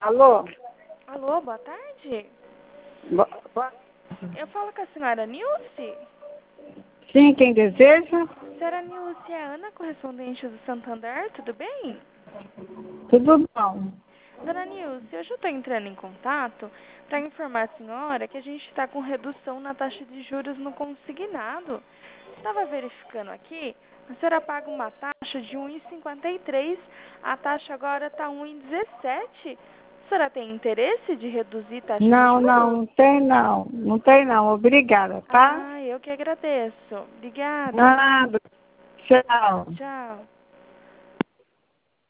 Alô? Alô, boa tarde. Boa- Eu falo com a senhora Nilce. Sim, quem deseja? Senhora Nilce, é a Ana, correspondente do Santander, tudo bem? Tudo bom. Dona Nilce, hoje eu estou entrando em contato para informar a senhora que a gente está com redução na taxa de juros no consignado. Estava verificando aqui, a senhora paga uma taxa de 1,53, a taxa agora está 1,17. A senhora tem interesse de reduzir taxa de Não, juros? não tem não. Não tem não. Obrigada, tá? Ah, eu que agradeço. Obrigada. Nada. Tchau. Tchau.